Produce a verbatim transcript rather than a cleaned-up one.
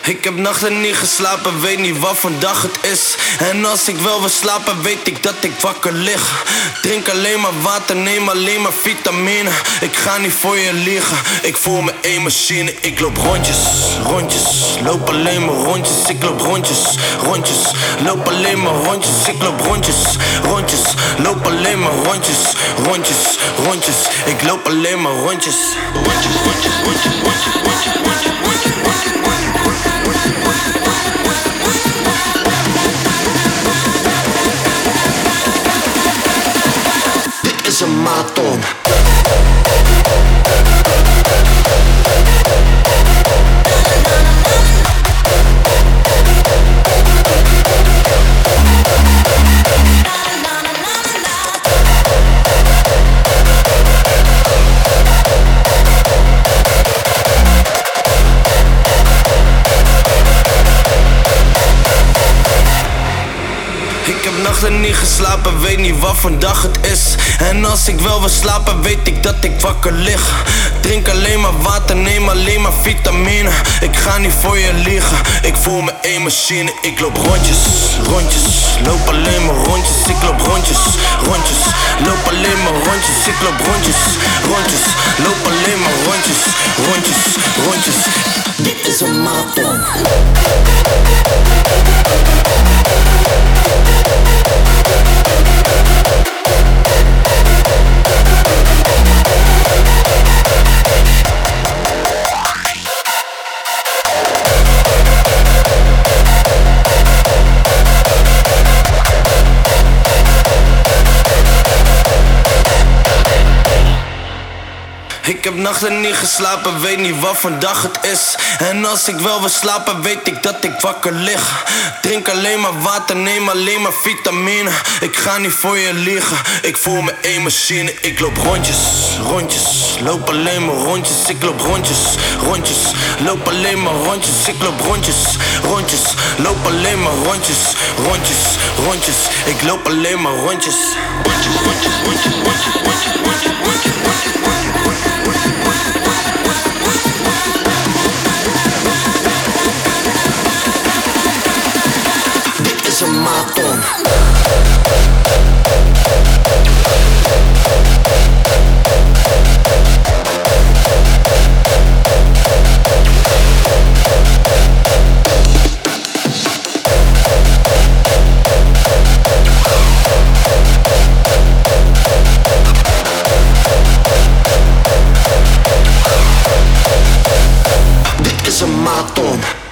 Ik heb nachten niet geslapen, weet niet wat vandaag het is. En als ik wel wil slapen, weet ik dat ik wakker lig. Drink alleen maar water, neem alleen maar vitamine. Ik ga niet voor je liegen, ik voel me één machine. Ik loop rondjes, rondjes, loop alleen maar rondjes. Ik loop rondjes, rondjes, loop alleen maar rondjes. Ik loop rondjes, rondjes, loop alleen maar rondjes. Rondjes, rondjes, ik loop alleen maar rondjes. Rondjes, rondjes, rondjes, rondjes, rondjes, rondjes, rondjes, rondjes. Dit is een marathon. Ik heb nachten niet geslapen, weet niet wat vandaag het is. En als ik wel wil slapen, weet ik dat ik wakker lig. Drink alleen maar water, neem alleen maar vitamine. Ik ga niet voor je liegen, ik voel me één machine. Ik loop rondjes, rondjes, loop alleen maar rondjes. Ik loop rondjes, rondjes, loop alleen maar rondjes. Ik loop rondjes, rondjes, loop alleen maar rondjes. Rondjes, rondjes, dit is een marathon. Ik heb nachten niet geslapen, weet niet wat vandaag het is. En als ik wel wil slapen, weet ik dat ik wakker lig. Drink alleen maar water, neem alleen maar vitamine. Ik ga niet voor je liegen, ik voel me één machine. Ik loop rondjes, rondjes, loop alleen maar rondjes. Ik loop rondjes, rondjes, loop alleen maar rondjes. Ik loop rondjes, rondjes, loop alleen maar rondjes. Rondjes, rondjes, ik loop alleen maar rondjes. Rondjes, rondjes, rondjes, rondjes, rondjes, rondjes, rondjes, rondjes, rondjes. Dit is een marathon. Dit is een marathon.